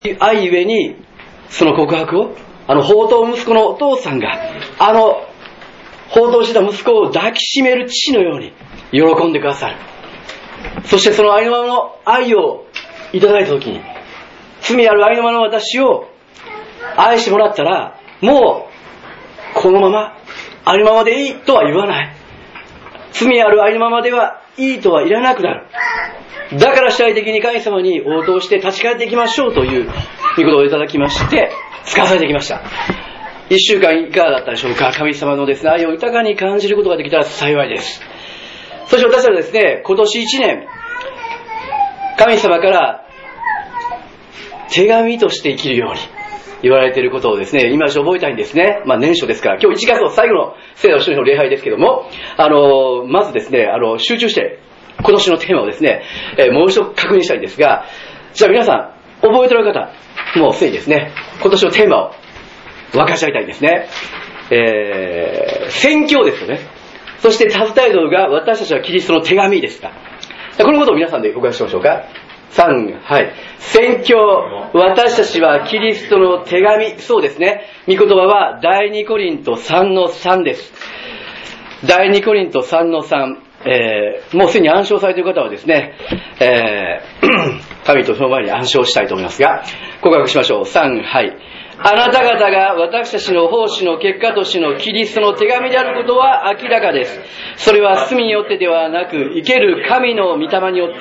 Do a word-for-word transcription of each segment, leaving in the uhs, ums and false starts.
愛ゆえに、その告白を、あの放蕩息子のお父さんが、あの放蕩した息子を抱きしめる父のように喜んでくださる。そしてそのありのままの愛をいただいたときに、罪あるありのままの私を愛してもらったら、もうこのままありのままでいいとは言わない。罪あるありのままではいいとはいらなくなる。だから主体的に神様に応答して立ち返っていきましょうという御言をいただきまして、使わされてきました。一週間いかがだったでしょうか。神様のですね、愛を豊かに感じることができたら幸いです。そして私たちはですね、今年一年、神様から手紙として生きるように言われていることをですね、今一度覚えたいんですね。まあ年初ですから、今日いちがつの最後の聖なる主の礼拝ですけども、あの、まずですね、あの、集中して、今年のテーマをですね、えー、もう一度確認したいんですが、じゃあ皆さん、覚えておられる方、もうすでにですね、今年のテーマを分かち合いたいんですね。えー、宣教ですよね。そしてサブタイトルが私たちはキリストの手紙ですか。このことを皆さんでお伺いしましょうか。さん、はい。宣教、私たちはキリストの手紙。そうですね。御言葉は第二コリントさんのさんです。第二コリントさんのさん。えー、もうすでに暗唱されている方はですね、えー、神とその前に暗唱したいと思いますが、告白しましょう。さん、はい。あなた方が私たちの奉仕の結果としてのキリストの手紙であることは明らかです。それは罪によってではなく、生ける神の御霊によって、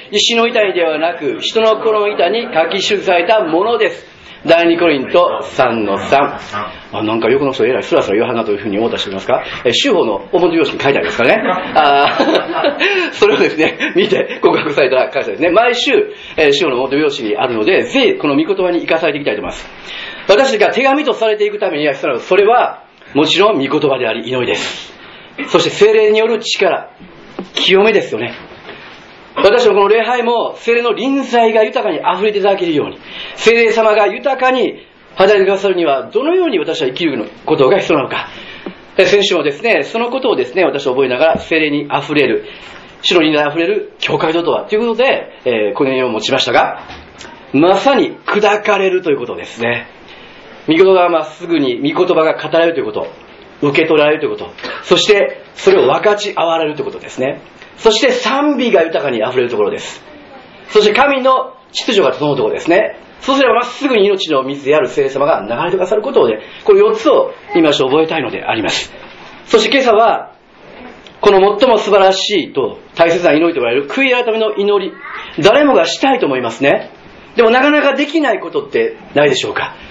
石の板にではなく、人の心の板に書き記されたものです。第二コリントさんのさん。あ、なんか横の人えらいスラスラ言わはんなというふうに思った人いますか。えー、州法の表用紙に書いてありますかね。あそれをですね、見て告白された会社ですね。毎週、えー、州法の表用紙にあるので、ぜひこの御言葉に生かされていきたいと思います。私たちが手紙とされていくためには必要なのは、それはもちろん御言葉であり祈りです。そして聖霊による力、清めですよね。私のこの礼拝も聖霊の臨在が豊かに溢れていただけるように、聖霊様が豊かに働いてくださるにはどのように私は生きることが必要なのか。先週もですね、そのことをですね、私は覚えながら聖霊に溢れる、主の臨在に溢れる教会堂とはということで、えー、この辺を持ちましたが、まさに砕かれるということですね。御言葉がまっすぐに御言葉が語られるということ、受け取られるということ、そしてそれを分かち合われるということですね。そして賛美が豊かに溢れるところです。そして神の秩序が整うところですね。そうすればまっすぐに命の水である聖霊様が流れてくださることで、これよっつを今一度覚えたいのであります。そして今朝はこの最も素晴らしいと大切な祈りと言われる悔い改めの祈り、誰もがしたいと思いますね。でもなかなかできないことってないでしょうか。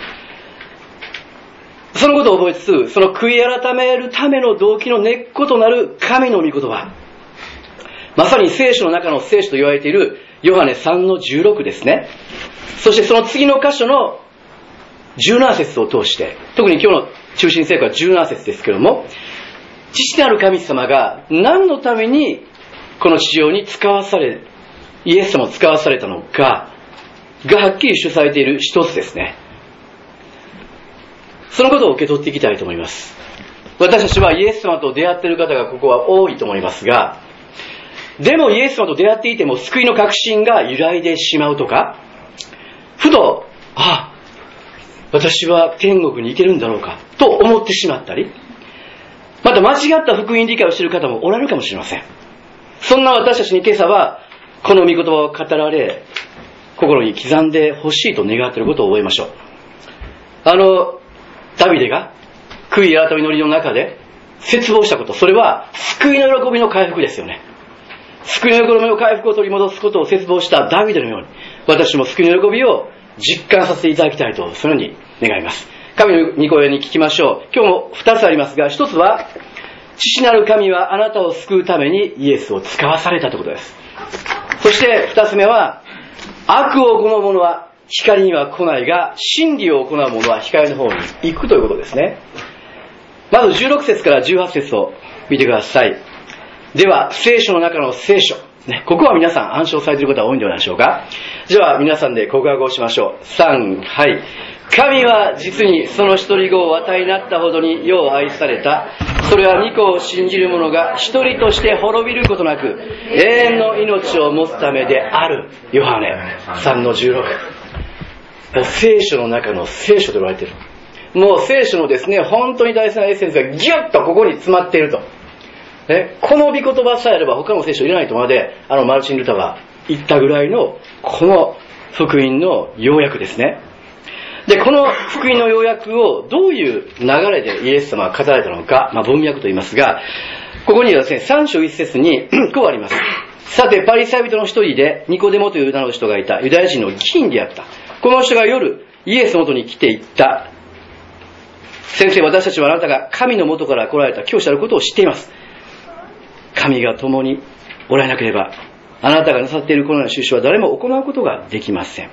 そのことを覚えつつ、その悔い改めるための動機の根っことなる神の御言葉、まさに聖書の中の聖書と言われているヨハネさんのじゅうろくですね。そしてその次の箇所のじゅうなな節を通して、特に今日の中心聖句はじゅうなな節ですけれども、父なる神様が何のためにこの地上に使わされ、イエス様を使わされたのかがはっきり主されている一つですね。そのことを受け取っていきたいと思います。私たちはイエス様と出会っている方がここは多いと思いますが、でもイエス様と出会っていても救いの確信が揺らいでしまうとか、ふと、あ、私は天国に行けるんだろうかと思ってしまったり、また間違った福音理解をしている方もおられるかもしれません。そんな私たちに今朝はこの御言葉を語られ、心に刻んでほしいと願っていることを覚えましょう。あのダビデが悔い改めの祈りの中で切望したこと、それは救いの喜びの回復ですよね。救いの喜びの回復を取り戻すことを切望したダビデのように、私も救いの喜びを実感させていただきたいと、そのように願います。神の御声に聞きましょう。今日も二つありますが、一つは父なる神はあなたを救うためにイエスを使わされたということです。そして二つ目は、悪を行う者は光には来ないが、真理を行う者は光の方に行くということですね。まずじゅうろく節からじゅうはち節を見てください。では聖書の中の聖書、ね、ここは皆さん暗唱されている方が多いんではないでしょうか。では皆さんで告白をしましょう。さん、はい。神は実にその一人子をお与えになったほどによう愛された。それは御子を信じる者が一人として滅びることなく永遠の命を持つためである。ヨハネさんのじゅうろく。 聖書の中の聖書と言われている。もう聖書のですね、本当に大事なエッセンスがギュッとここに詰まっていると。ね、この御言葉さえあれば他の聖書いらないとまで、あのマルチン・ルターが言ったぐらいの、この福音の要約ですね。で、この福音の要約をどういう流れでイエス様が語られたのか、まあ、文脈と言いますが、ここにはですね、三章一節にこうあります。さて、パリサイ人の一人でニコデモという名の人がいた、ユダヤ人の議員であった。この人が夜、イエスの元に来ていった。先生、私たちはあなたが神の元から来られた教師であることを知っています。神が共におられなければ、あなたがなさっているこのような収集は誰も行うことができません。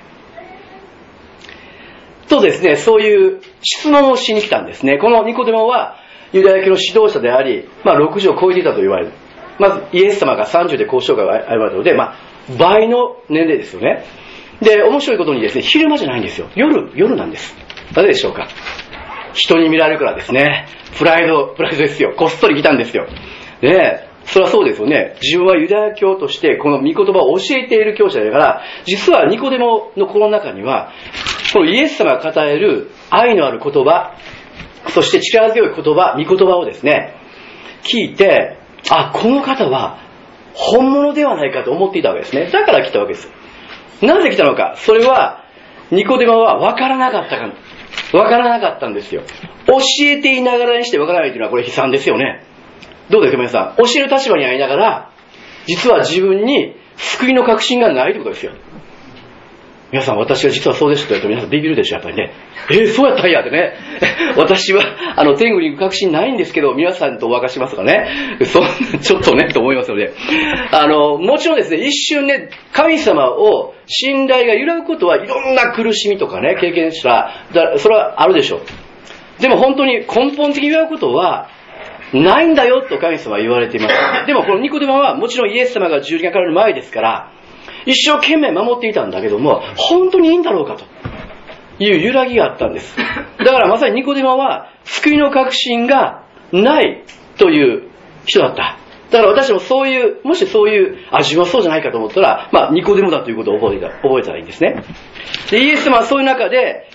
とですね、そういう質問をしに来たんですね。このニコデモはユダヤ教の指導者であり、まあろくじゅうを超えていたと言われる。まずイエス様がさんじゅうで交渉が現れたので、まあ倍の年齢ですよね。で、面白いことにですね、昼間じゃないんですよ。夜、夜なんです。なぜでしょうか。人に見られるからですね。プライド、プライドですよ。こっそり来たんですよ。で、それはそうですよね。自分はユダヤ教としてこの御言葉を教えている教師だから、実はニコデモの心の中には、このイエス様が語れる愛のある言葉、そして力強い言葉、御言葉をですね、聞いて、あ、この方は本物ではないかと思っていたわけですね。だから来たわけです。なぜ来たのか。それは、ニコデモは分からなかったか、分からなかったんですよ。教えていながらにして分からないというのはこれ悲惨ですよね。どうですか皆さん。教える立場にありながら、実は自分に救いの確信がないということですよ。皆さん、私が実はそうですと言うと皆さんビビるでしょ、やっぱりね。えー、そうやったんやってね。私は、あの、天国に行く確信ないんですけど、皆さんとお分かしますかね。そう、ちょっとね、と思いますので。あの、もちろんですね、一瞬ね、神様を信頼が揺らぐことはいろんな苦しみとかね、経験したら、だそれはあるでしょう。でも本当に根本的に揺らぐことは、ないんだよと神様は言われています。でもこのニコデモはもちろんイエス様が十字架からの前ですから、一生懸命守っていたんだけども、本当にいいんだろうかという揺らぎがあったんです。だからまさにニコデモは救いの確信がないという人だった。だから私もそういう、もしそういう、あ、自分はそうじゃないかと思ったら、まあニコデモだということを覚えた、覚えたらいいんですね。で、イエス様はそういう中で、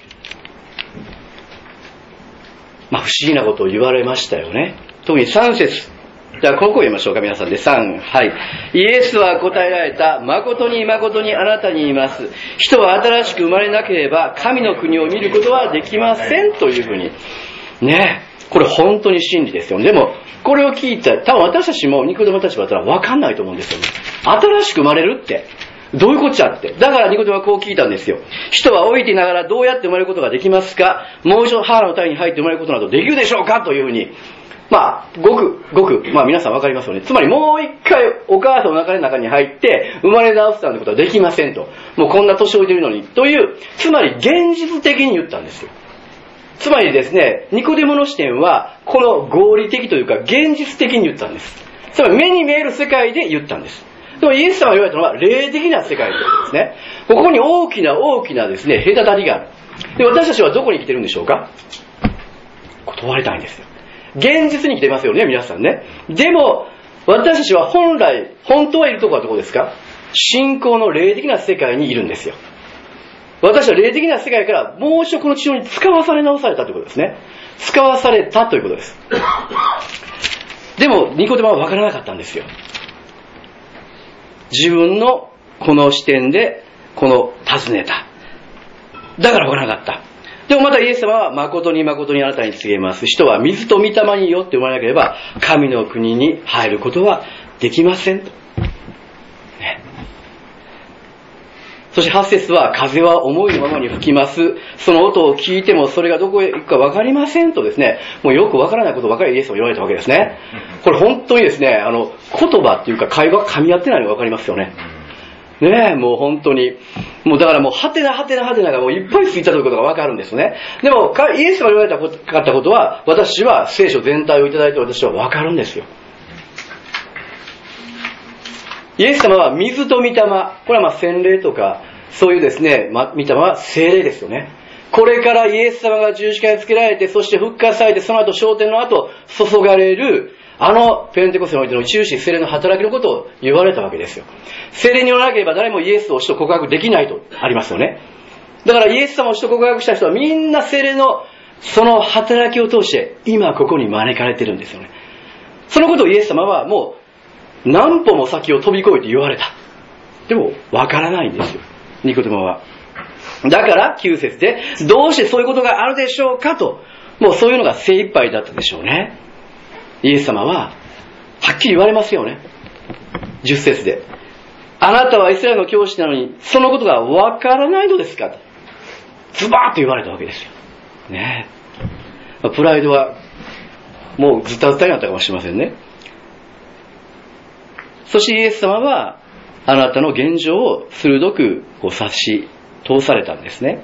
まあ不思議なことを言われましたよね。特にさん節。じゃあここを読みましょうか、皆さんで。さん、はい。イエスは答えられた。誠に誠にあなたに言います。人は新しく生まれなければ神の国を見ることはできませんというふうに。ねえ。これ本当に真理ですよね。でも、これを聞いたら、多分私たちもニコデモたちだったら分かんないと思うんですよね。新しく生まれるって。どういうこっちゃって。だからニコデモはこう聞いたんですよ。人は老いていながらどうやって生まれることができますか？もう一度母の体に入って生まれることなどできるでしょうか？というふうに。まあ、ごく、ごく、まあ皆さんわかりますよね。つまりもう一回お母さんの中の中に入って生まれ直すなんてことはできませんと。もうこんな年老いているのに。という、つまり現実的に言ったんですよ。つまりですね、ニコデモの視点は、この合理的というか現実的に言ったんです。つまり目に見える世界で言ったんです。でもイエス様が言われたのは霊的な世界ということですね。ここに大きな大きなですね、隔たりがある。で、私たちはどこに来てるんでしょうか？問われたいんですよ。現実に来てますよね、皆さんね。でも、私たちは本来、本当はいるところはどこですか？信仰の霊的な世界にいるんですよ。私は霊的な世界からもう一度この地上に使わされ直されたということですね。使わされたということです。でも、ニコデモは分からなかったんですよ。自分のこの視点で、この尋ねた。だから分からなかった。でもまたイエス様は誠に誠にあなたに告げます。人は水と御霊によって生まれなければ神の国に入ることはできませんと。ね、そしてはち節は風は思いのままに吹きます。その音を聞いてもそれがどこへ行くか分かりませんとですね、もうよく分からないことばかりイエス様言われたわけですね。これ本当にですね、あの言葉っていうか会話が噛み合ってないのが分かりますよね。ねえ、もう本当に。もうだからもう、はてなはてなはてながもういっぱいついたということがわかるんですね。でも、イエスが言われたかったことは、私は聖書全体をいただいて私はわかるんですよ。イエス様は水と御霊、これはまあ洗礼とか、そういうですね、御霊は聖霊ですよね。これからイエス様が十字架につけられて、そして復活されて、その後昇天の後、注がれる、あのペンテコステにおいての一種聖霊の働きのことを言われたわけですよ。聖霊によらなければ誰もイエスを死と告白できないとありますよね。 だからイエス様を使徒告白した人はみんな聖霊のその働きを通して今ここに招かれてるんですよね。そのことをイエス様はもう何歩も先を飛び越えて言われた。でもわからないんですよ、ニコデモは。だからきゅう節でどうしてそういうことがあるでしょうかと、もうそういうのが精一杯だったでしょうね。イエス様ははっきり言われますよね。じゅっ節で、あなたはイスラエルの教師なのにそのことがわからないのですかとズバーッと言われたわけですよね。プライドはもうズタズタになったかもしれませんね。そしてイエス様はあなたの現状を鋭くこう察し通されたんですね。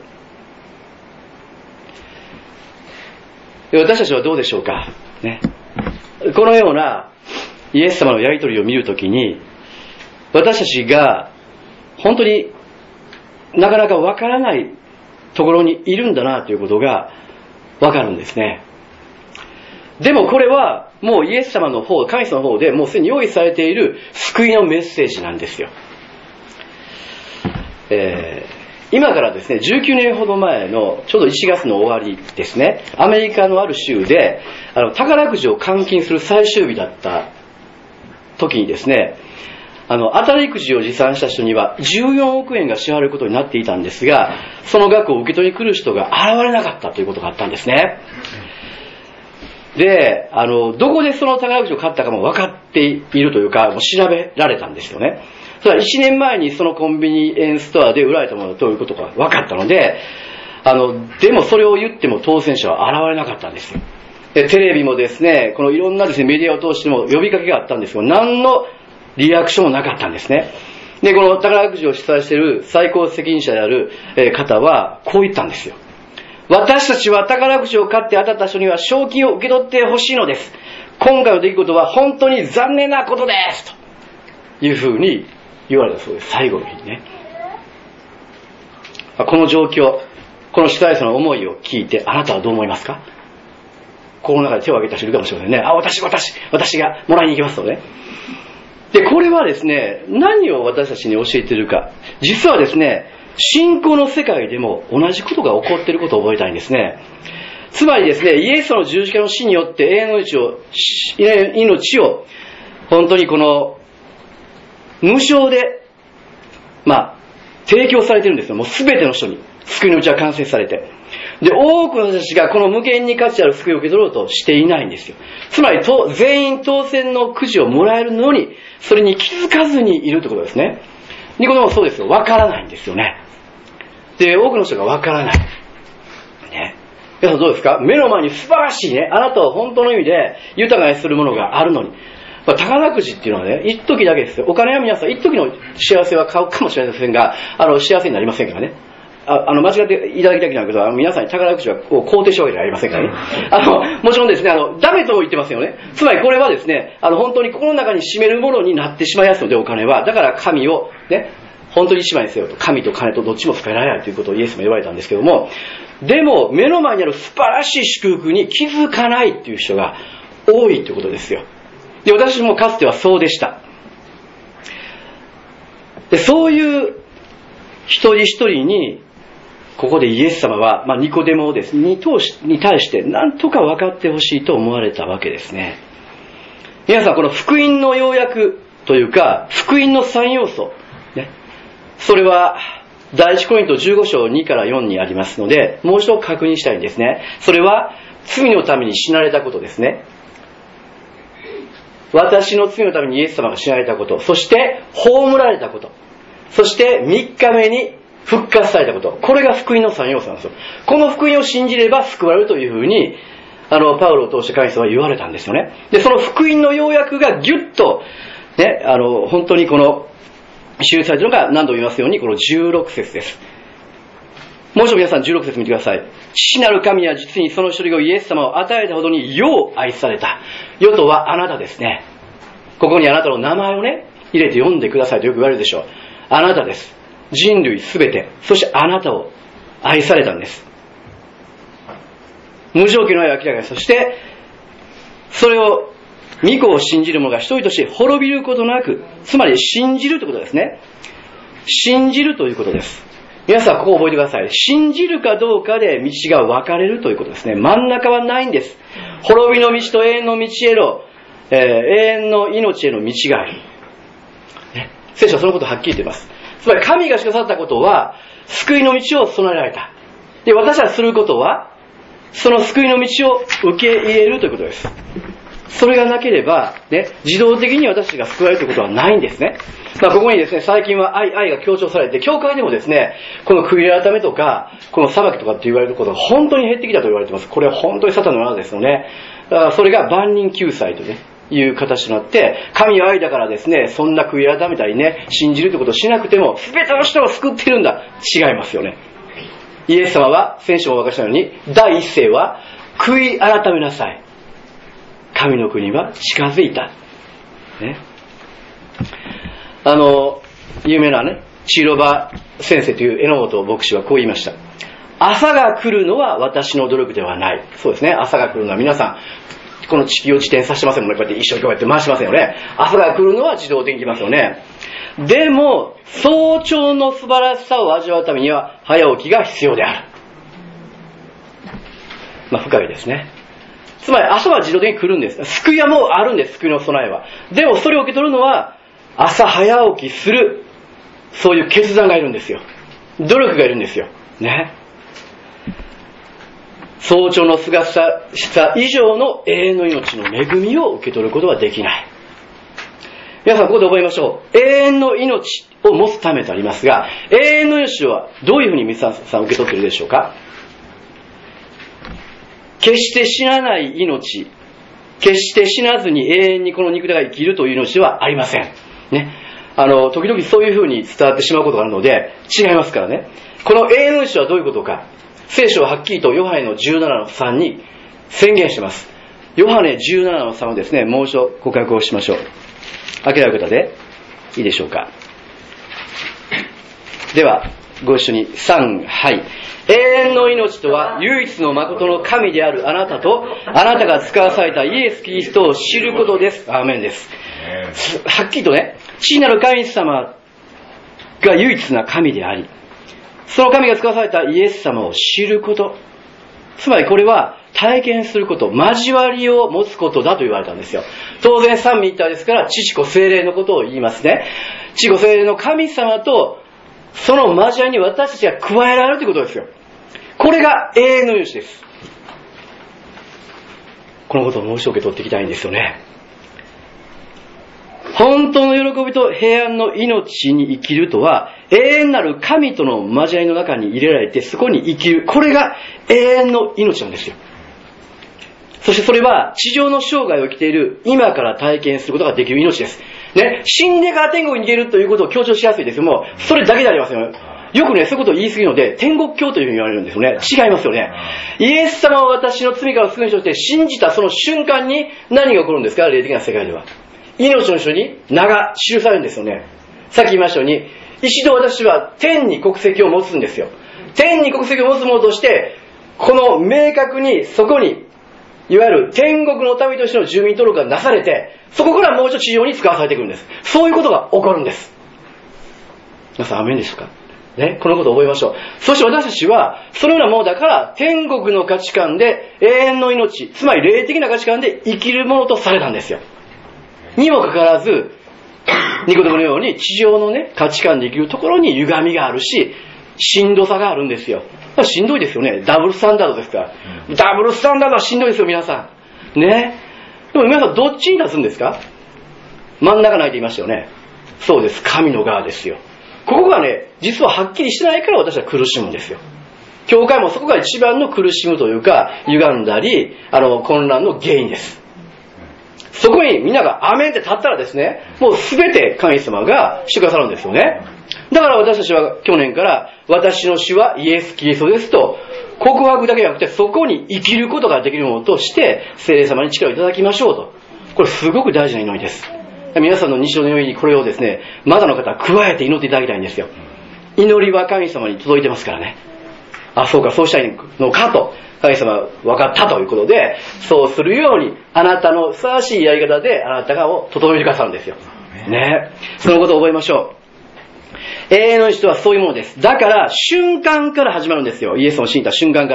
私たちはどうでしょうか、ね、このようなイエス様のやり取りを見るときに、私たちが本当になかなかわからないところにいるんだなということがわかるんですね。でもこれはもうイエス様の方、神様の方でもうすでに用意されている救いのメッセージなんですよ。えー、今からですね、じゅうきゅうねんほど前のちょうどいちがつの終わりですね、アメリカのある州であの宝くじを換金する最終日だった時にですね、あの当たりくじを持参した人にはじゅうよんおくえんが支払うことになっていたんですが、その額を受け取りに来る人が現れなかったということがあったんですね。で、あのどこでその宝くじを買ったかも分かっているというか、もう調べられたんですよね。それはいちねんまえにそのコンビニエンスストアで売られたものということが分かったので、あのでもそれを言っても当選者は現れなかったんですよ。でテレビもですね、このいろんなですねメディアを通しても呼びかけがあったんですが、何のリアクションもなかったんですね。でこの宝くじを主催している最高責任者である方はこう言ったんですよ。私たちは宝くじを買って当たった人には賞金を受け取ってほしいのです。今回の出来事は本当に残念なことですというふうに言われたそうです。最後の日にね、この状況、この主催者の思いを聞いてあなたはどう思いますか？この中で手を挙げた人いるかもしれませんね。あ、私、私、私がもらいに行きますとね。で、これはですね、何を私たちに教えているか。実はですね、信仰の世界でも同じことが起こっていることを覚えたいんですね。つまりですね、イエスの十字架の死によって永遠の命を、命を本当にこの無償で、まあ、提供されているんですよ。もうすべての人に救いのうちは完成されて。で、多くの人たちがこの無限に価値ある救いを受け取ろうとしていないんですよ。つまりと、全員当選のくじをもらえるのに、それに気づかずにいるということですね。ニコデモもそうですよ。わからないんですよね。で、多くの人がわからない。ね。皆さんどうですか？目の前に素晴らしいね、あなたを本当の意味で豊かにするものがあるのに。まあ、宝くじっていうのはね、一時だけですよ。お金は皆さん一時の幸せは買うかもしれませんが、あの、幸せになりませんからね。ああの、間違っていただきたくないけど、あの皆さんに宝くじはこう肯定したわけじゃありませんからね。あの、もちろんですね、あの、ダメとも言ってますよね。つまりこれはですね、あの、本当に心の中に占めるものになってしまいやすので、お金は。だから神をね、本当に一枚にせよと。神と金とどっちも使えられないということをイエスも言われたんですけども、でも、目の前にある素晴らしい祝福に気づかないっていう人が多いということですよ。で、私もかつてはそうでした。で、そういう一人一人に、ここでイエス様は、まあ、ニコデモをですね、に通し、に対して何とか分かってほしいと思われたわけですね。皆さん、この福音の要約というか、福音のさん要素、ね、それは第一コリントじゅうご章にからよんにありますので、もう一度確認したいんですね。それは罪のために死なれたことですね。私の罪のためにイエス様が死なれたこと、そして葬られたこと、そしてみっかめに復活されたこと、これが福音のさん要素なんですよ。この福音を信じれば救われるというふうに、あのパウロを通して神様は言われたんですよね。で、その福音の要約がギュッとね、あの本当にこの記されているのが何度も言いますようにこのじゅうろく節です。もう一度皆さんじゅうろく節見てください。父なる神は実にその一人をイエス様を与えたほどに世を愛された。世とはあなたですね。ここにあなたの名前をね入れて読んでくださいとよく言われるでしょう。あなたです。人類すべて、そしてあなたを愛されたんです。無条件の愛を明らかに、そしてそれを御子を信じる者が一人として滅びることなく、つまり信じるということですね。信じるということです。 皆さんここ覚えてください。信じるかどうかで道が分かれるということですね。真ん中はないんです。滅びの道と永遠の道への、えー、永遠の命への道がある。ね、聖書はそのことをはっきり言っています。つまり神がしてくださったことは、救いの道を備えられた。で、私たちがすることは、その救いの道を受け入れるということです。それがなければ、ね、自動的に私が救われるということはないんですね。まあ、ここにですね、最近は愛、愛が強調されて、教会でもですね、この悔い改めとか、この裁きとかって言われることが本当に減ってきたと言われています。これは本当にサタンの罠ですよね。だからそれが万人救済とね、いう形となって、神は愛だからですね、そんな悔い改めたりね、信じるということをしなくても、全ての人を救ってるんだ。違いますよね。イエス様は、先週もお明かしたように、第一声は、悔い改めなさい。神の国は近づいた。ね。あの、有名なね、チロバ先生という榎本牧師はこう言いました。朝が来るのは私の努力ではない。そうですね。朝が来るのは皆さん、この地球を自転させてませんもんね。こうやって一生懸命やって回しませんよね。朝が来るのは自動的に来ますよね。でも、早朝の素晴らしさを味わうためには、早起きが必要である。まあ、深いですね。つまり、朝は自動的に来るんです。救いはもうあるんです。救いの備えは。でも、それを受け取るのは、朝早起きする。そういう決断がいるんですよ。努力がいるんですよ。ね。早朝のすがしさ以上の永遠の命の恵みを受け取ることはできない。皆さんここで覚えましょう。永遠の命を持つためとありますが、永遠の命はどういうふうに皆さん受け取っているでしょうか。決して死なない命、決して死なずに永遠にこの肉体が生きるという命ではありません。ね。あの、時々そういうふうに伝わってしまうことがあるので、違いますからね。この永遠の命はどういうことか。聖書ははっきりとヨハネのじゅうななのさんに宣言しています。ヨハネじゅうななのさんをですね、もう一度告白をしましょう。開けられる方でいいでしょうか。では、ご一緒にさん、はい。永遠の命とは唯一の誠の神であるあなたと、あなたが使わされたイエス・キリストを知ることです。アーメンです。はっきりとね、父なる神様が唯一な神であり、その神が使わされたイエス様を知ること。つまりこれは体験すること、交わりを持つことだと言われたんですよ。当然三位一体ですから、父子聖霊のことを言いますね。父子聖霊の神様と、その交わりに私たちが加えられるということですよ。これが永遠の命です。このことをもう一度受け取っていきたいんですよね。本当の喜びと平安の命に生きるとは、永遠なる神との交わりの中に入れられて、そこに生きる。これが永遠の命なんですよ。そしてそれは、地上の生涯を生きている今から体験することができる命です。ね、死んでから天国に逃げるということを強調しやすいですけども、それだけでありますよ。よくね、そういうことを言い過ぎるので、天国教というふうに言われるんですよね。違いますよね。イエス様は私の罪から救い主として信じたその瞬間に何が起こるんですか、霊的な世界では。命の書に名が記されるんですよね。さっき言いましたように、一度私は天に国籍を持つんですよ。天に国籍を持つ者として、この明確にそこに、いわゆる天国の民としての住民登録がなされて、そこからもう一度地上に使わされてくるんです。そういうことが起こるんです。皆さん、アメンですかね、このことを覚えましょう。そして私たちは、そのようなものだから、天国の価値観で永遠の命、つまり霊的な価値観で生きるものとされたんですよ。にもかかわらず、ニコデモのように地上のね、価値観で生きるところに歪みがあるし、しんどさがあるんですよ。しんどいですよね。ダブルスタンダードですから。うん、ダブルスタンダードはしんどいですよ、皆さん。ね。でも皆さんどっちに立つんですか？真ん中ないと言いましたよね。そうです。神の側ですよ。ここがね、実ははっきりしてないから私は苦しむんですよ。教会もそこが一番の苦しむというか、歪んだり、あの、混乱の原因です。そこにみんながアメンって立ったらですね、もうすべて神様がしてくださるんですよね。だから私たちは去年から私の主はイエス・キリストですと告白だけじゃなくてそこに生きることができるものとして聖霊様に力をいただきましょうと。これすごく大事な祈りです。皆さんの日常の祈りにこれをですね、まだの方は加えて祈っていただきたいんですよ。祈りは神様に届いてますからね。あ、そうか、そうしたいのかと。神様は分かったということで、そうするように、あなたのふさわしいやり方で、あなたがを整えてくださるんですよ。ね。そのことを覚えましょう。 永遠の命とはそういうものです。だから瞬間から始まるんですよ。イエスを信じた瞬間から。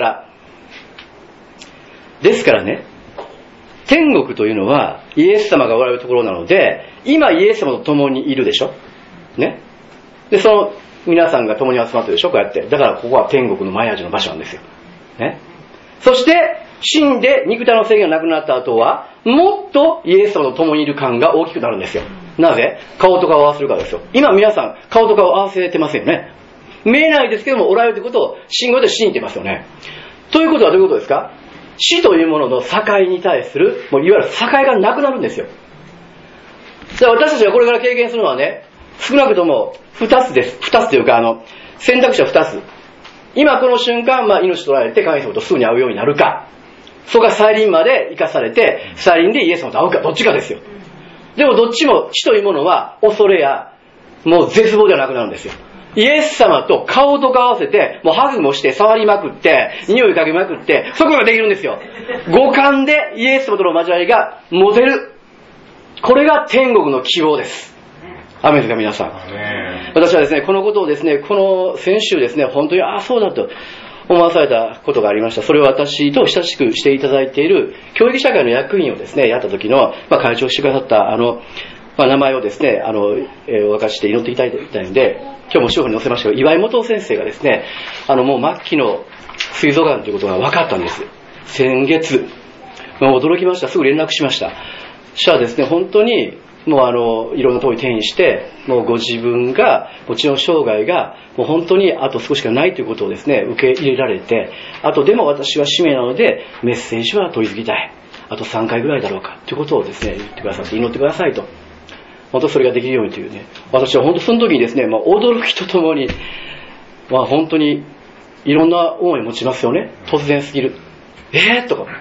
ですからね、天国というのはイエス様がおられるところなので、今イエス様と共にいるでしょね。で、その皆さんが共に集まってるでしょ、こうやって。だからここは天国の前味の場所なんですよ。ね。そして、死んで肉体の制限がなくなった後は、もっとイエス様と共にいる感が大きくなるんですよ。なぜ？顔と顔を合わせるからですよ。今皆さん、顔と顔を合わせてますよね。見えないですけども、おられるということを、信号で信じてますよね。ということはどういうことですか？死というものの境に対する、もういわゆる境がなくなるんですよ。で、私たちがこれから経験するのはね、少なくとも二つです。二つというか、あの、選択肢は二つ。今この瞬間、まあ、命取られて神様とすぐに会うようになるか、そこが再臨まで生かされて、再臨でイエス様と会うか、どっちかですよ。でもどっちも死というものは恐れや、もう絶望ではなくなるんですよ。イエス様と顔と顔合わせて、もうハグもして触りまくって、匂いかけまくって、そこができるんですよ。五感でイエス様との交わりが持てる。これが天国の希望です。アメンですか皆さん。私はですね、このことをですね、この先週ですね、本当にああそうだと思わされたことがありました。それは私と親しくしていただいている教育社会の役員をですね、やった時の、まあ、会長してくださったあの、まあ、名前をですね、あの、えー、お明かしして祈っていただいたので、今日も資料に載せましたけど、岩井元先生がですね、あのもう末期の膵臓がんということが分かったんです。先月、まあ、驚きました。すぐ連絡しました。そしたらですね、本当にもうあのいろんなところに転移して、もうご自分がもちろん生涯がもう本当にあと少ししかないということをですね受け入れられて、あとでも私は使命なのでメッセージは取り次ぎたい、あとさんかいぐらいだろうかということをですね言ってくださって、祈ってくださいと、本当それができるようにというね、私は本当その時にですね、まあ、驚きとともに、まあ、本当にいろんな思いを持ちますよね。突然すぎる、えーとか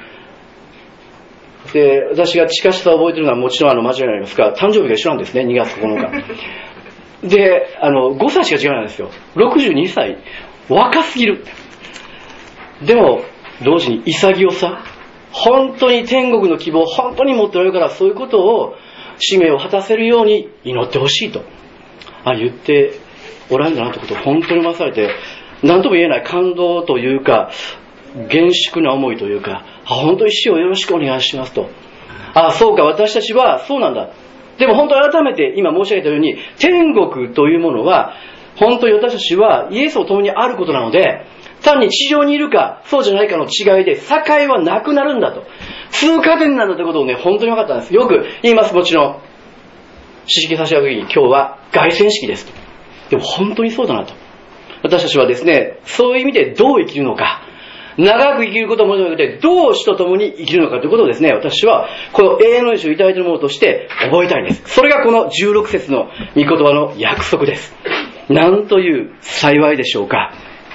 で、私が近しさを覚えてるのはもちろんあの間違いないですが、誕生日が一緒なんですね、にがつここのかで、あのごさいしか違わないんですよ。ろくじゅうにさい、若すぎる。でも同時に潔さ、本当に天国の希望を本当に持っておられるから、そういうことを使命を果たせるように祈ってほしいとあ言っておられるんだなということを本当に思わされて、何とも言えない感動というか厳粛な思いというか、あ本当に死をよろしくお願いしますと、あそうか私たちはそうなんだ。でも本当に改めて今申し上げたように、天国というものは本当に私たちはイエスと共にあることなので、単に地上にいるかそうじゃないかの違いで境はなくなるんだと、通過点なんだということをね本当に分かったんです。よく言います。もちろん知識差し上げに今日は凱旋式ですと。でも本当にそうだなと。私たちはですね、そういう意味でどう生きるのか、長く生きることもなくてどう死と共に生きるのかということをですね、私はこの永遠の命をいただいているものとして覚えたいんです。それがこのじゅうろく節の御言葉の約束です。なんという幸いでしょうか。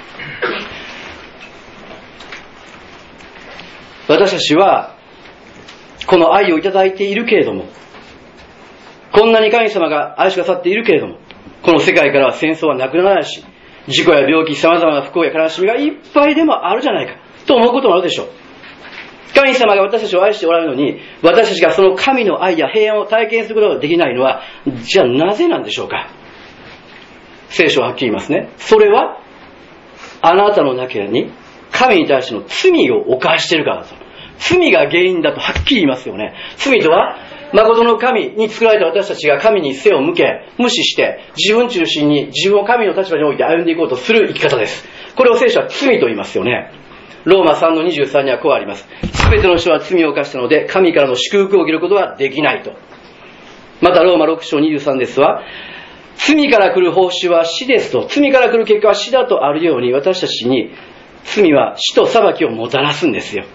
私たちはこの愛をいただいているけれども、こんなに神様が愛してくださっているけれども、この世界からは戦争はなくならないし、事故や病気、様々な不幸や悲しみがいっぱいでもあるじゃないかと思うこともあるでしょう。神様が私たちを愛しておられるのに、私たちがその神の愛や平安を体験することができないのは、じゃあなぜなんでしょうか。聖書ははっきり言いますね。それはあなたの中に神に対しての罪を犯しているからだと。罪が原因だとはっきり言いますよね。罪とは誠の神に作られた私たちが神に背を向け、無視して自分中心に自分を神の立場において歩んでいこうとする生き方です。これを聖書は罪と言いますよね。ローマさんのにじゅうさんにはこうあります。すべての人は罪を犯したので神からの祝福を受けることはできないと。またローマろく章にじゅうさんですは、罪から来る報酬は死ですと、罪から来る結果は死だとあるように、私たちに罪は死と裁きをもたらすんですよ。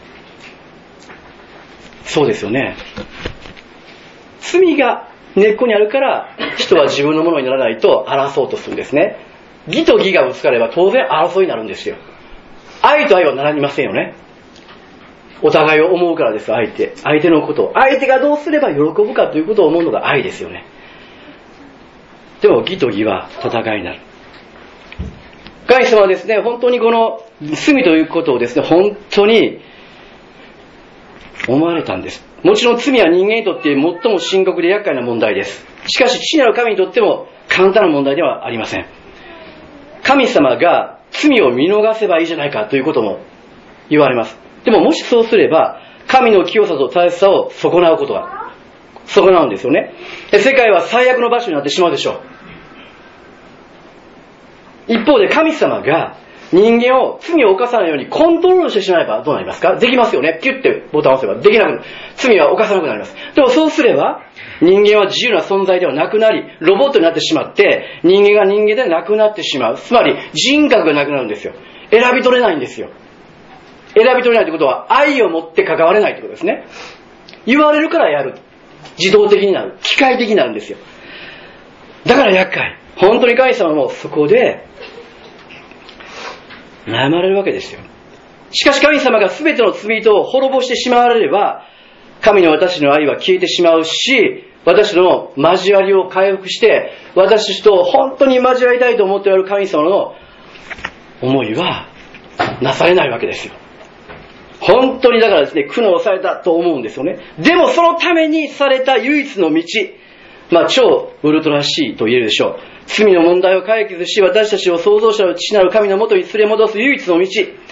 そうですよね。罪が根っこにあるから人は自分のものにならないと争おうとするんですね。義と義がぶつかれば当然争いになるんですよ。愛と愛はならみませんよね。お互いを思うからです。相手相手のことを、相手がどうすれば喜ぶかということを思うのが愛ですよね。でも義と義は戦いになる。神様はですね、本当にこの罪ということをですね、本当に思われたんです。 もちろん罪は人間にとって最も深刻で厄介な問題です。しかし父なる神にとっても簡単な問題ではありません。神様が罪を見逃せばいいじゃないかということも言われます。でももしそうすれば、神の清さと正しさを損なうことが、損なうんですよね。世界は最悪の場所になってしまうでしょう。一方で神様が人間を罪を犯さないようにコントロールしてしまえばどうなりますか？できますよね。ピュッてボタンを押せばできなくなる。罪は犯さなくなります。でもそうすれば、人間は自由な存在ではなくなり、ロボットになってしまって、人間が人間でなくなってしまう。つまり人格がなくなるんですよ。選び取れないんですよ。選び取れないということは愛を持って関われないということですね。言われるからやる。自動的になる。機械的になるんですよ。だから厄介。本当に神様もそこで悩まれるわけですよ。しかし神様が全ての罪人を滅ぼしてしまわれれば、神の私の愛は消えてしまうし、私の交わりを回復して、私と本当に交わりたいと思っておられる神様の思いはなされないわけですよ。本当にだからですね、苦悩されたと思うんですよね。でもそのためにされた唯一の道、まあ超ウルトラシーと言えるでしょう。罪の問題を解決し、私たちを創造者の父なる神のもとに連れ戻す唯一の道。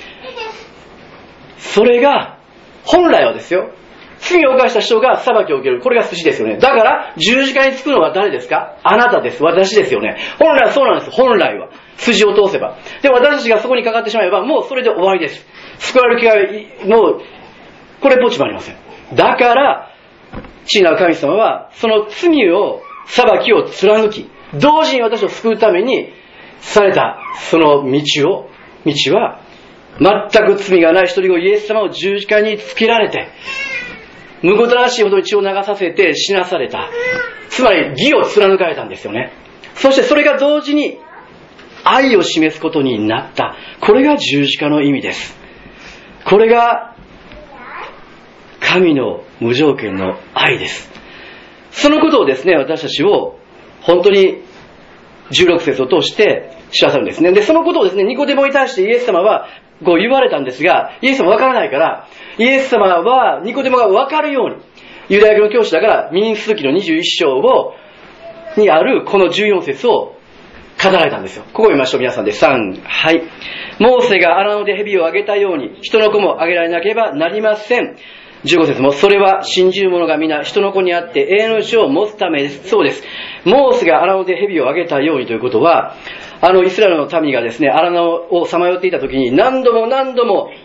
それが、本来はですよ、罪を犯した人が裁きを受ける。これが筋ですよね。だから、十字架につくのは誰ですか？あなたです。私ですよね。本来はそうなんです。本来は。筋を通せば。で、私たちがそこにかかってしまえば、もうそれで終わりです。救われる気が、もう、これっぽっちもありません。だから、父なる神様は、その罪を、裁きを貫き、同時に私を救うためにされたその道を、道は全く罪がない一人子イエス様を十字架につけられて、むごたらしいほどに血を流させて死なされた。つまり義を貫かれたんですよね。そしてそれが同時に愛を示すことになった。これが十字架の意味です。これが神の無条件の愛です。そのことをですね、私たちを本当にじゅうろく節を通して知らされるんですね。で、そのことをですね、ニコデモに対してイエス様はこう言われたんですが、イエス様は分からないから、イエス様はニコデモが分かるように、ユダヤ教の教師だから民数記のにじゅういっ章をにあるこのじゅうよん節を語られたんですよ。ここを読みましょう、皆さんで。さん、はい。モーセが荒野で蛇をあげたように、人の子もあげられなければなりません。じゅうご節も、それは信じる者が皆人の子にあって永遠の命を持つためです。そうです。モーセが荒野で蛇をあげたようにということは、あのイスラエルの民がですね、荒野をさまよっていた時に何度も何度も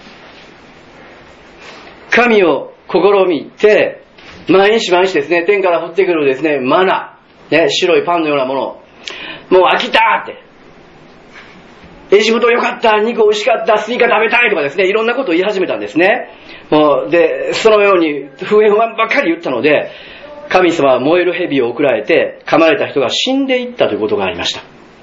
神を試みて、毎日毎日ですね、天から降ってくるですね、マナ、ね、白いパンのようなもの、もう飽きたって、エジプトよかった、肉美味しかった、スイカ食べたいとかですね、いろんなことを言い始めたんですね。もうで、そのように不平不満ばっかり言ったので、神様は燃える蛇を送られて、噛まれた人が死んでいったということがありました。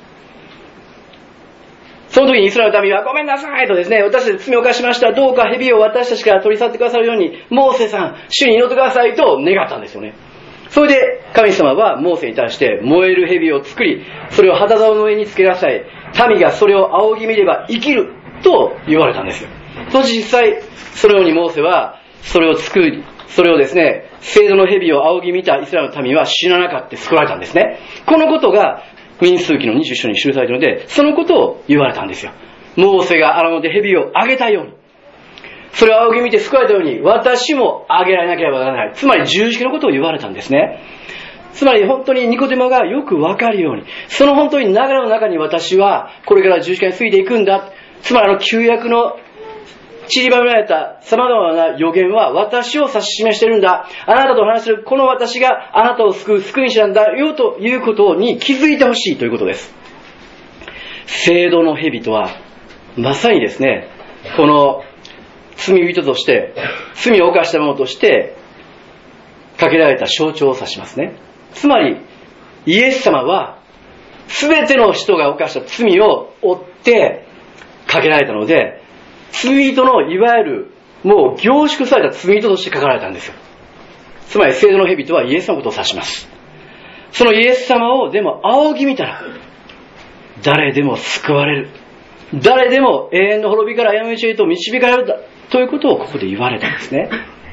その時にイスラエルの民は、ごめんなさいとですね、私たち罪を犯しました。どうか蛇を私たちから取り去ってくださるように、モーセさん、主に祈ってくださいと願ったんですよね。それで神様はモーセに対して燃える蛇を作り、それを旗竿の上につけなさい。民がそれを仰ぎ見れば生きると言われたんですよ。そして実際、そのようにモーセはそれを作り、それをですね、聖堂の蛇を仰ぎ見たイスラエルの民は死ななかった救われたんですね。このことが民数記のにじゅう章に記されているので、そのことを言われたんですよ。モーセが荒野で蛇をあげたように、それを仰ぎ見て救われたように、私もあげられなければならない。つまり十字架のことを言われたんですね。つまり本当にニコデモがよくわかるように、その本当に流れの中に私はこれから十字架についていくんだ。つまりあの旧約の散りばめられた様々な予言は私を指し示しているんだ。あなたと話しているこの私があなたを救う救い主なんだよということに気づいてほしいということです。聖堂の蛇とはまさにですね、この罪人として、罪を犯した者としてかけられた象徴を指しますね。つまりイエス様は全ての人が犯した罪を負ってかけられたので、罪人のいわゆるもう凝縮された罪人として書かれたんですよ。つまり聖堂の蛇とはイエス様のことを指します。そのイエス様をでも仰ぎ見たら誰でも救われる、誰でも永遠の滅びから闇の道へと導かれるということをここで言われたんですね。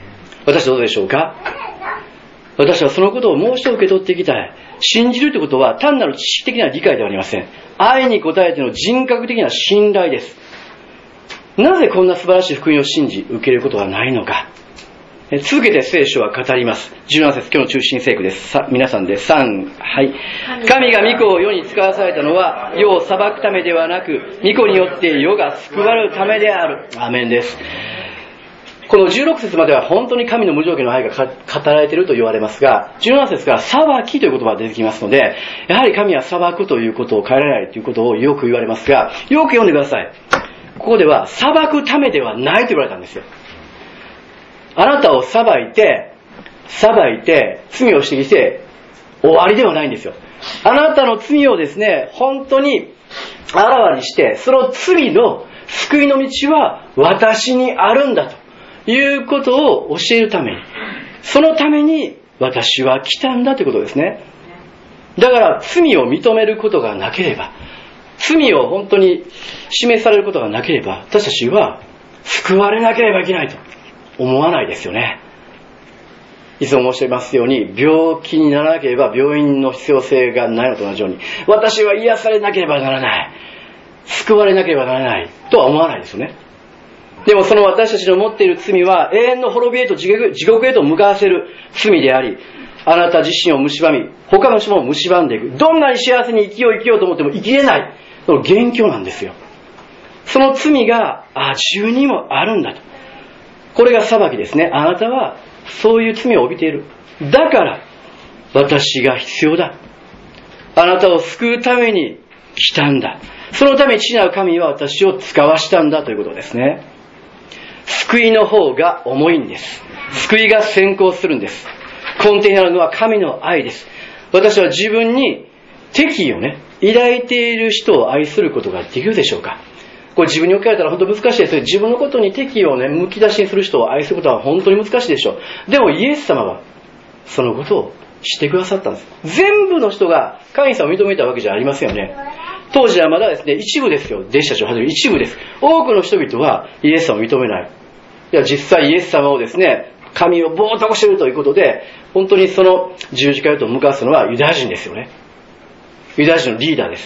私はどうでしょうか。私はそのことをもう一度受け取っていきたい。信じるということは単なる知識的な理解ではありません。愛に応えての人格的な信頼です。なぜこんな素晴らしい福音を信じ受けることがないのか。続けて聖書は語ります。じゅうなな節、今日の中心聖句です。さ皆さんでさん、はい。神が御子を世に使わされたのは世を裁くためではなく、御子によって世が救われるためである。アーメンです。このじゅうろく節までは本当に神の無条件の愛が語られていると言われますが、じゅうなな節から裁きという言葉が出てきますので、やはり神は裁くということを変えられないということをよく言われますが、よく読んでください。ここでは裁くためではないと言われたんですよ。あなたを裁いて、裁いて、罪を指摘して終わりではないんですよ。あなたの罪をですね、本当にあらわにして、その罪の救いの道は私にあるんだということを教えるために、そのために私は来たんだということですね。だから罪を認めることがなければ、罪を本当に示されることがなければ、私たちは救われなければいけないと思わないですよね。いつも申していますように、病気にならなければ病院の必要性がないのと同じように、私は癒されなければならない、救われなければならないとは思わないですよね。でもその私たちの持っている罪は永遠の滅びへと地獄へと向かわせる罪であり、あなた自身を蝕み、他の人も蝕んでいく。どんなに幸せに生きよう生きようと思っても生きれない。その元凶なんですよ。その罪が、あ、自分にもあるんだと。これが裁きですね。あなたはそういう罪を帯びている。だから私が必要だ。あなたを救うために来たんだ。そのために父なる神は私を使わしたんだということですね。救いの方が重いんです。救いが先行するんです。根底にあるのは神の愛です。私は自分に敵意をね、抱いている人を愛することができるでしょうか。これ自分に置き換えたら本当難しいです。自分のことに敵意をね、むき出しにする人を愛することは本当に難しいでしょう。でもイエス様はそのことをしてくださったんです。全部の人が神様を認めたわけじゃありませんよね。当時はまだですね、一部ですよ。弟子たちをはじめ一部です。多くの人々はイエス様を認めない。いや、実際イエス様をですね、神を冒涜しているということで、本当にその十字架へと向かわすのはユダヤ人ですよね。ユダヤ人のリーダーです。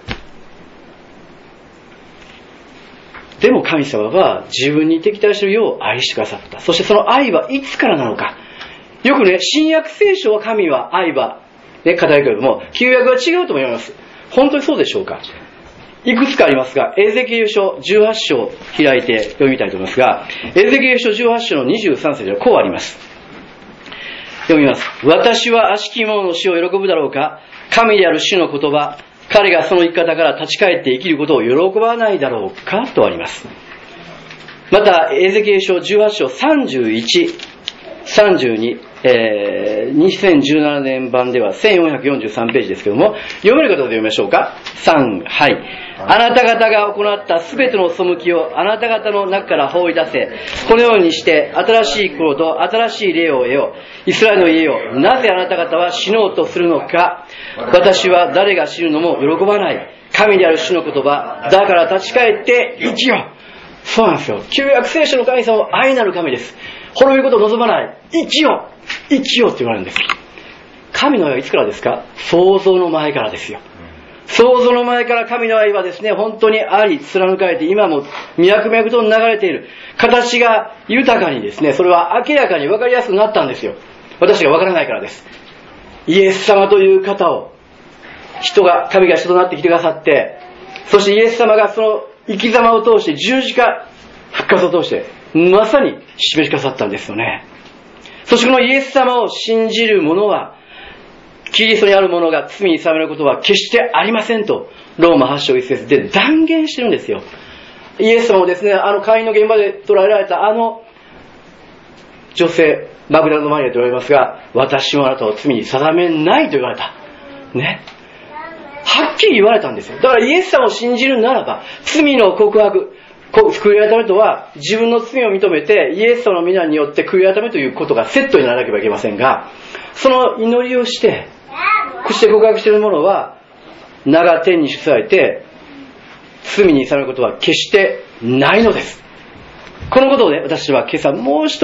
でも神様は自分に敵対するよう愛してくださった。そしてその愛はいつからなのか。よくね、新約聖書は神は愛は、ね、語るけれども、旧約は違うとも言われます。本当にそうでしょうか。いくつかありますが、エゼキエル書じゅうはち章を開いて読みたいと思いますが、エゼキエル書じゅうはち章のにじゅうさん節ではこうあります。読みます。私は悪しき者の死を喜ぶだろうか。神である主の言葉、彼がその生き方から立ち返って生きることを喜ばないだろうかとあります。またエゼキエル書じゅうはち章さんじゅういち、さんじゅうに、えー、にせんじゅうななねん版ではせんよんひゃくよんじゅうさんページですけども、読める方で読みましょうか。さん、はい。あなた方が行ったすべての背きをあなた方の中から放り出せ。このようにして新しい心と新しい霊を得よう。イスラエルの家よ、なぜあなた方は死のうとするのか。私は誰が死ぬのも喜ばない。神である主の言葉、だから立ち返って生きよう。そうなんですよ。旧約聖書の神様は愛なる神です。滅びることを望まない。生きよう生きようって言われるんです。神の愛はいつからですか。創造の前からですよ。創造の前から神の愛はですね、本当にあり貫かれて、今も脈々と流れている。形が豊かにですね、それは明らかに分かりやすくなったんですよ。私が分からないからです。イエス様という方を人が神が人となってきてくださって、そしてイエス様がその生き様を通して十字架復活を通してまさに示しくださったんですよね。そしてこのイエス様を信じる者は、キリストにある者が罪に定めることは決してありませんとローマはち章いち節で断言してるんですよ。イエス様もですね、あの会員の現場で捕らえられたあの女性マグダラのマリアと言われますが、私はあなたを罪に定めないと言われたね、はっきり言われたんですよ。だからイエス様を信じるならば、罪の告白、悔い改めとは自分の罪を認めてイエス様の皆によって悔い改めということがセットにならなければいけませんが、その祈りをして口で告白している者は名が天に出されて罪にされることは決してないのです。このことをね、私は今朝もう一度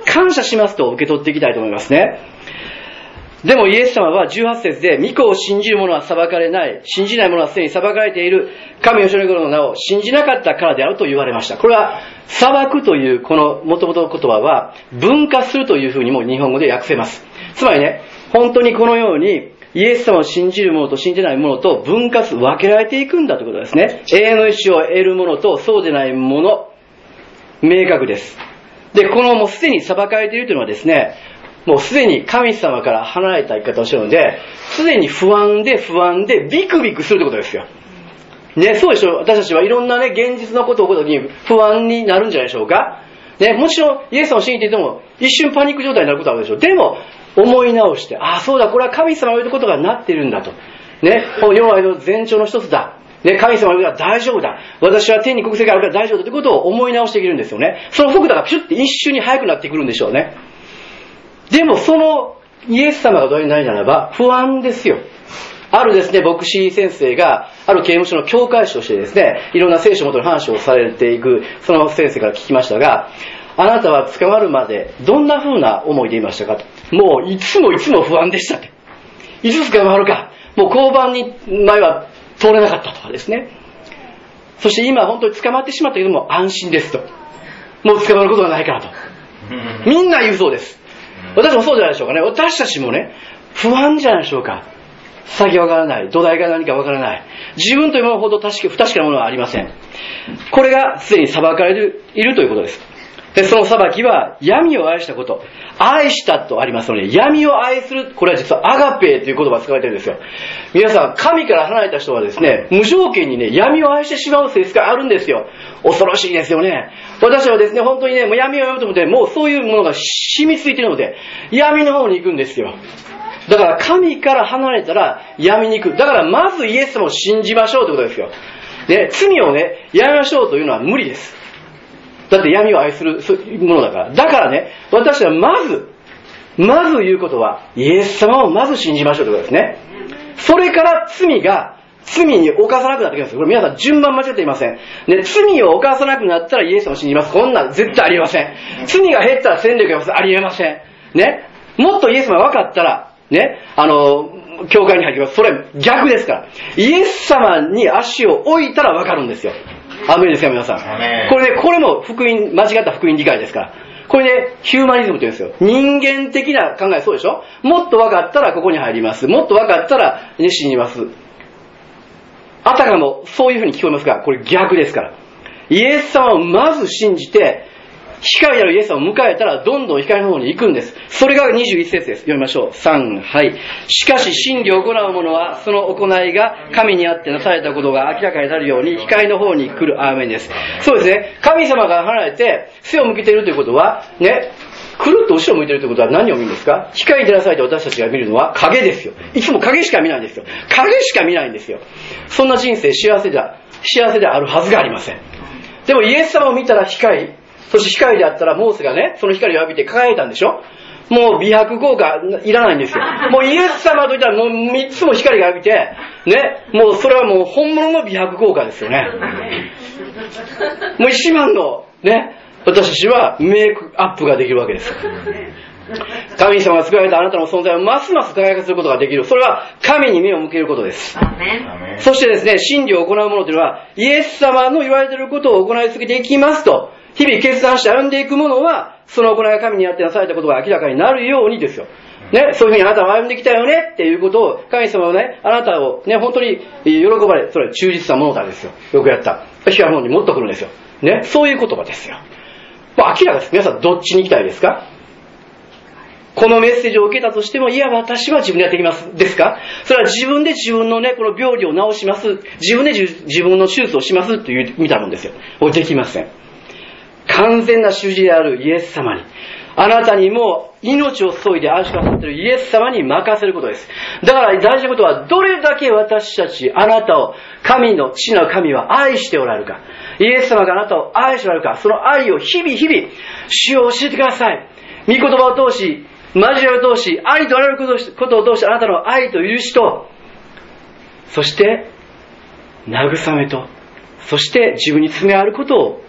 感謝しますと受け取っていきたいと思いますね。でもイエス様はじゅうはち節で、御子を信じる者は裁かれない、信じない者はすでに裁かれている、神の子の名を信じなかったからであると言われました。これは裁くというこの元々の言葉は分化するというふうにも日本語で訳せます。つまりね、本当にこのようにイエス様を信じる者と信じない者と分割分けられていくんだということですね。永遠の意志を得る者とそうでない者、明確です。で、このもうすでに裁かれているというのはですね、もうすでに神様から離れた生き方をしているので、すでに不安で不安でビクビクするということですよ。ね、そうでしょ。私たちはいろんなね、現実のことを起こった時に不安になるんじゃないでしょうか。ね、もちろんイエス様を信じていても一瞬パニック状態になることはあるでしょう。でも思い直して、ああそうだ、これは神様が言うことがなっているんだと。ね、世愛の前兆の一つだ。ね、神様が言うことは大丈夫だ。私は天に国籍があるから大丈夫だということを思い直していけるんですよね。その速度がピュッて一瞬に速くなってくるんでしょうね。でもそのイエス様がどういうないならば不安ですよ。あるですね、牧師先生がある刑務所の教会士としてですね、いろんな聖書元の話をされていくその先生から聞きましたが、あなたは捕まるまでどんな風な思いでいましたかと。もういつもいつも不安でしたって。いつ捕まるか、もう交番に前は通れなかったとかですね。そして今本当に捕まってしまったけども安心ですと。もう捕まることがないからと。みんな言うそうです。私もそうじゃないでしょうかね。私たちもね、不安じゃないでしょうか。先わからない。土台が何かわからない。自分というものほど確か不確かなものはありません。これがすでに裁かれているということです。で、その裁きは闇を愛したこと。愛したとありますので、闇を愛する、これは実はアガペーという言葉が使われているんですよ。皆さん、神から離れた人はですね、無条件にね、闇を愛してしまう性質があるんですよ。恐ろしいですよね。私はですね、本当にね、もう闇をやめようと思って、もうそういうものが染みついているので、闇の方に行くんですよ。だから神から離れたら闇に行く。だからまずイエス様を信じましょうということですよ。ね、罪をね、やめましょうというのは無理です。だって闇を愛するものだから。だからね、私はまず、まず言うことは、イエス様をまず信じましょうということですね。それから罪が、罪に犯さなくなってきます。これ皆さん順番間違っていません。ね、罪を犯さなくなったらイエス様を信じます。こんなん絶対ありえません。罪が減ったら戦力がます。ありえません。ね。もっとイエス様が分かったら、ね、あの、教会に入ります。それ逆ですから。イエス様に足を置いたら分かるんですよ。アメンですか皆さん。これね、これも福音、間違った福音理解ですから。これね、ヒューマニズムというんですよ。人間的な考え、そうでしょ。もっと分かったらここに入ります。もっと分かったら、ね、信じます。あたかもそういうふうに聞こえますが、これ逆ですから。イエス様をまず信じて、光なるイエス様を迎えたらどんどん光の方に行くんです。それがにじゅういち節です。読みましょう。さん、はい。しかし真理を行う者はその行いが神にあってなされたことが明らかになるように光の方に来る。アーメンです。そうですね。神様から離れて背を向けているということはね、くるっと後ろを向いているということは何を見るんですか。光に照らされて私たちが見るのは影ですよ。いつも影しか見ないんですよ。影しか見ないんですよ。そんな人生幸せだ幸せであるはずがありません。でもイエス様を見たら光、そして光であったらモーセがね、その光を浴びて輝いたんでしょ。もう美白効果いらないんですよ。もうイエス様といったらもう三つも光が浴びて、ね、もうそれはもう本物の美白効果ですよね。もう一番のね、私たちはメイクアップができるわけです。神様が作られたあなたの存在をますます輝かせることができる。それは神に目を向けることです。そしてですね、真理を行う者というのは、イエス様の言われていることを行い続けていきますと、日々決断して歩んでいく者は、その行いが神にあってなされたことが明らかになるようにですよ。ね、そういうふうにあなたは歩んできたよねっていうことを、神様はね、あなたをね、本当に喜ばれ、それは忠実な者だですよ。よくやった。光の方に持ってくるんですよ。ね、そういう言葉ですよ。もう明らかです。皆さんどっちに行きたいですか？このメッセージを受けたとしても、いや、私は自分でやっていきます。ですか？それは自分で自分のね、この病理を治します。自分で自分の手術をしますっていう、見たもんですよ。できません。完全な主治であるイエス様に、あなたにも命を注いで愛しくださっているイエス様に任せることです。だから大事なことは、どれだけ私たち、あなたを、神の父なる神は愛しておられるか。イエス様があなたを愛しておられるか。その愛を日々日々、主を教えてください。御言葉を通し、交わりを通し、愛とあらゆることを通してあなたの愛と許しと、そして、慰めと、そして自分に詰めあることを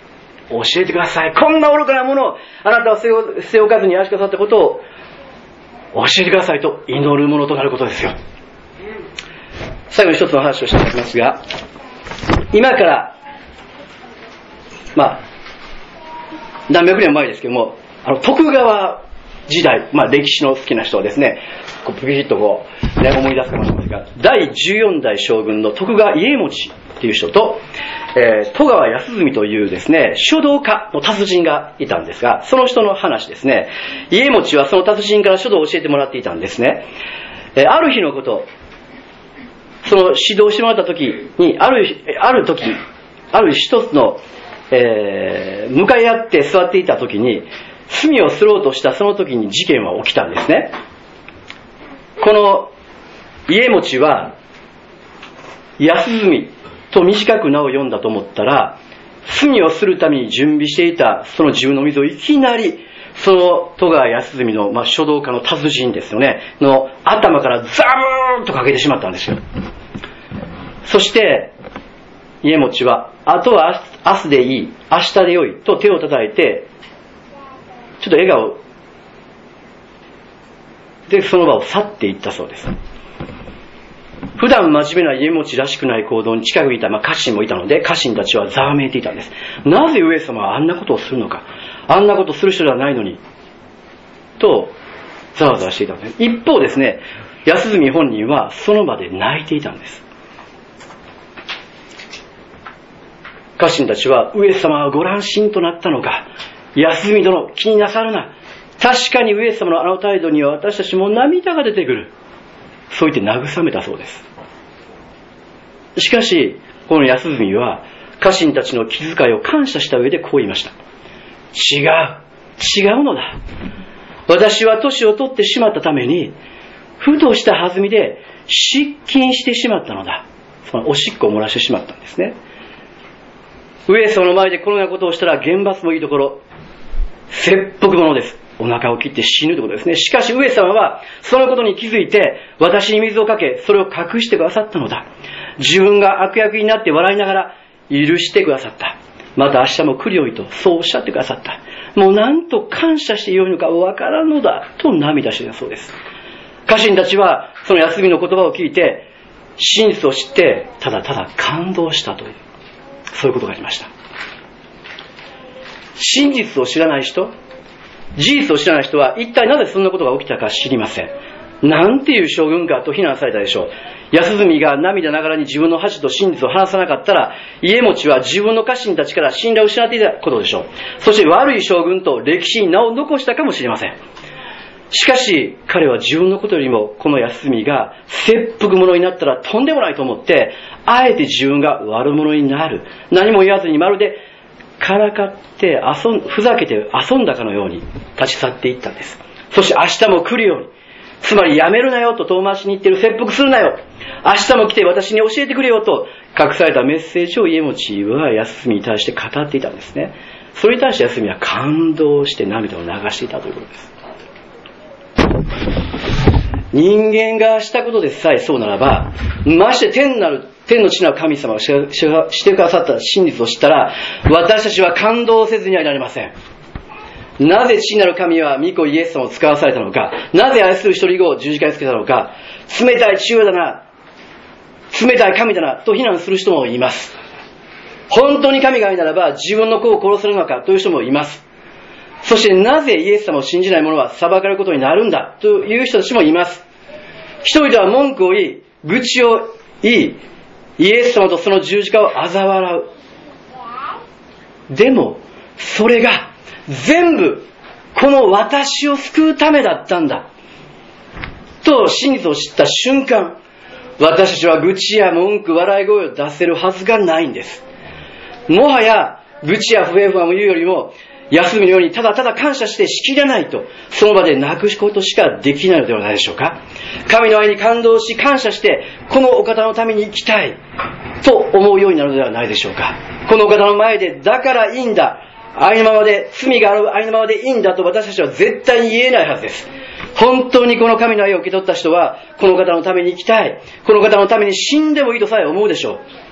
教えてください。こんな愚かなものをあなたは捨て置かずに愛しくださったことを教えてくださいと祈るものとなることですよ。最後に一つの話をしていただきますが、今からまあ何百年前ですけども、あの徳川時代、まあ歴史の好きな人はですね、こうピキッとこう、ね、思い出すかもしれませんが、だいじゅうよんだい将軍の徳川家茂っていう人と、えー、戸川安住というですね、書道家の達人がいたんですが、その人の話ですね。家茂はその達人から書道を教えてもらっていたんですね。えー、ある日のこと、その指導してもらった時に、ある、ある時、ある一つの、えー、向かい合って座っていた時に、罪をすろうとしたその時に事件は起きたんですね。この家茂は安住と短く名を読んだと思ったら、罪をするために準備していたその自分の水をいきなりその戸川安住の、まあ、書道家の達人ですよねの頭からザブーンとかけてしまったんですよ。そして家茂はあとは明日でいい、明日でよいと手を叩いてちょっと笑顔でその場を去っていったそうです。普段真面目な家茂らしくない行動に近くにいた、まあ、家臣もいたので、家臣たちはざわめいていたんです。なぜ上様はあんなことをするのか、あんなことをする人ではないのにとざわざわしていたんです。一方ですね、安住本人はその場で泣いていたんです。家臣たちは、上様はご乱心となったのか、安住殿気になさるな、確かに上様のあの態度には私たちも涙が出てくる、そう言って慰めたそうです。しかしこの安住は家臣たちの気遣いを感謝した上でこう言いました。違う違うのだ、私は年を取ってしまったためにふとした弾みで失禁してしまったのだ。そのおしっこを漏らしてしまったんですね。上様の前でこのようなことをしたら厳罰もいいところ切腹者です。お腹を切って死ぬということですね。しかし上様はそのことに気づいて私に水をかけ、それを隠してくださったのだ。自分が悪役になって笑いながら許してくださった。また明日も来るよいとそうおっしゃってくださった。もうなんと感謝してよいのかわからんのだと涙していたそうです。家臣たちはその休みの言葉を聞いて真実を知ってただただ感動したという、そういうことがありました。真実を知らない人、事実を知らない人は一体なぜそんなことが起きたか知りません。なんていう将軍かと非難されたでしょう。安住が涙ながらに自分の恥と真実を話さなかったら、家茂は自分の家臣たちから信頼を失っていたことでしょう。そして悪い将軍と歴史に名を残したかもしれません。しかし彼は自分のことよりもこの安住が切腹者になったらとんでもないと思って、あえて自分が悪者になる、何も言わずにまるでからかって遊んふざけて遊んだかのように立ち去っていったんです。そして明日も来るように、つまりやめるなよと遠回しに言ってる、切腹するなよ、明日も来て私に教えてくれよと隠されたメッセージを家茂は安住に対して語っていたんですね。それに対して安住は感動して涙を流していたということです。人間がしたことでさえそうならば、まして天なる天の地なる神様がしてくださった真実を知ったら、私たちは感動せずにはいられません。なぜ父なる神は御子イエス様を使わされたのか、なぜ愛する一人子を十字架につけたのか、冷たい父親だな、冷たい神だなと非難する人もいます。本当に神がいならば自分の子を殺せるのかという人もいます。そしてなぜイエス様を信じない者は裁かれることになるんだという人たちもいます。人々は文句を言い、愚痴を言い、イエス様とその十字架を嘲笑う。でもそれが全部この私を救うためだったんだと真実を知った瞬間、私たちは愚痴や文句、笑い声を出せるはずがないんです。もはや愚痴や不平不満を言うよりも、休みのようにただただ感謝してしきれないと、その場で泣くことしかできないのではないでしょうか。神の愛に感動し感謝して、このお方のために生きたいと思うようになるのではないでしょうか。このお方の前でだからいいんだ、ありのままで、罪があるありのままでいいんだと私たちは絶対に言えないはずです。本当にこの神の愛を受け取った人は、この方のために生きたい、この方のために死んでもいいとさえ思うでしょう。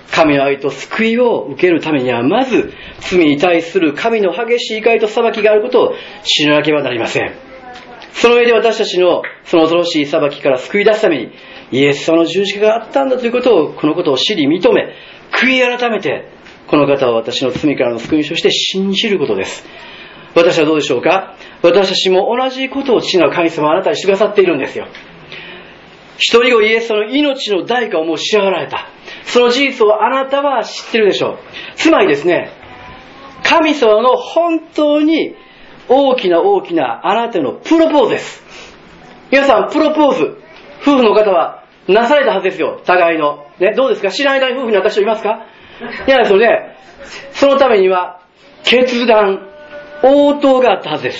神の愛と救いを受けるためには、まず罪に対する神の激しい怒りと裁きがあることを知らなければなりません。その上で私たちのその恐ろしい裁きから救い出すために、イエス様の十字架があったんだということを、このことを知り認め、悔い改めて、この方を私の罪からの救い主として信じることです。私はどうでしょうか。私たちも同じことを父なる神様はあなたにしてくださっているんですよ。一人子イエス様の命の代価をもう支払われた。その事実をあなたは知ってるでしょう。つまりですね、神様の本当に大きな大きなあなたのプロポーズです。皆さん、プロポーズ、夫婦の方はなされたはずですよ。互いの。ね、どうですか。知らない間に夫婦になった人いますか。いやですよね。そのためには、決断、応答があったはずです。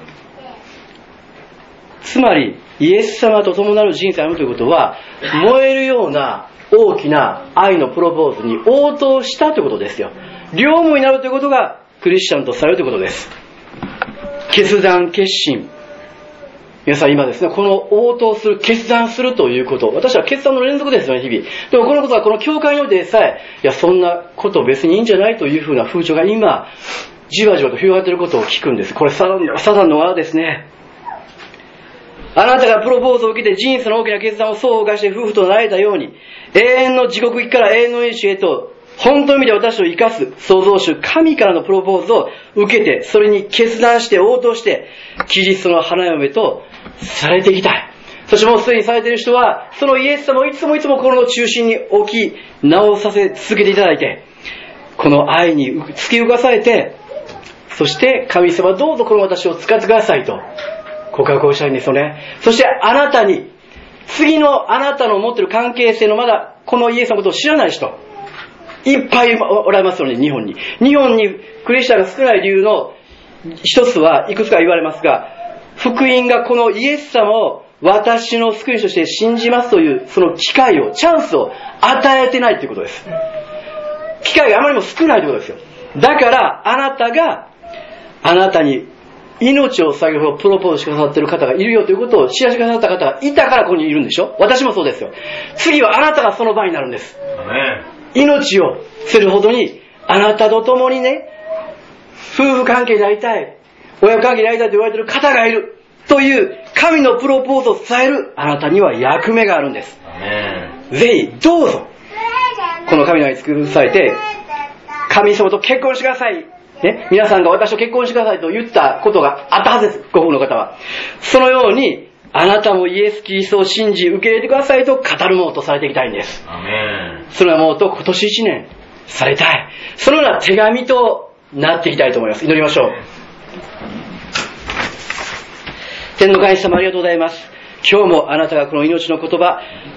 つまり、イエス様と共なる人生を歩むということは、燃えるような大きな愛のプロポーズに応答したということですよ。両思いになるということがクリスチャンとされるということです。決断、決心。皆さん今ですね、この応答する、決断するということ。私は決断の連続ですよね、日々。でもこのことはこの教会においてでさえ、いや、そんなこと別にいいんじゃないというふうな風潮が今、じわじわと広がっていることを聞くんです。これサタンの罠ですね。あなたがプロポーズを受けて人生の大きな決断を相互して夫婦となられたように、永遠の地獄行きから永遠の命へと、本当の意味で私を生かす創造主神からのプロポーズを受けて、それに決断して応答して、キリストの花嫁とされていきたい。そしてもうすでにされている人は、そのイエス様をいつもいつも心の中心に置き、直させ続けていただいて、この愛に突き動かされて、そして神様どうぞこの私を使ってくださいと告白をしたいんですよね。そしてあなたに、次のあなたの持っている関係性のまだこのイエスのことを知らない人、いっぱいおられますよね、日本に。日本にクリスチャンが少ない理由の一つはいくつか言われますが、福音がこのイエス様を私の救い主として信じますというその機会を、チャンスを与えてないということです。機会があまりにも少ないということですよ。だからあなたがあなたに命を捧げるほどプロポーズしてくださっている方がいるよということを知らせてくださった方がいたからここにいるんでしょ。私もそうですよ。次はあなたがその場になるんです。命を捨てるほどにあなたと共にね、夫婦関係になりたい、親子関係になりたいと言われている方がいるという神のプロポーズを伝えるあなたには役目があるんです。ぜひどうぞこの神の愛に尽くされて神様と結婚してください、ね、皆さんが私と結婚してくださいと言ったことがあったはずです。ご夫婦の方はそのようにあなたもイエス・キリストを信じ受け入れてくださいと語るものとされていきたいんです。アメン。そのようなものと今年一年されたい、そのような手紙となっていきたいと思います。祈りましょう。天の神様、ありがとうございます。今日もあなたがこの命の言葉、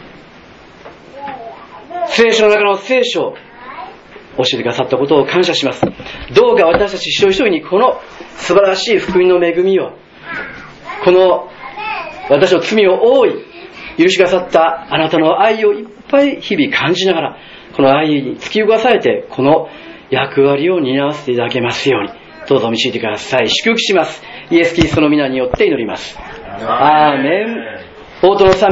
聖書の中の聖書を教えてくださったことを感謝します。どうか私たち一人一人にこの素晴らしい福音の恵みを、この私の罪を覆い許しくださったあなたの愛をいっぱい日々感じながら、この愛に突き動かされてこの役割を担わせていただけますようにどうぞ導いてください。祝福します。イエス・キリストの皆によって祈ります。アーメン。応答の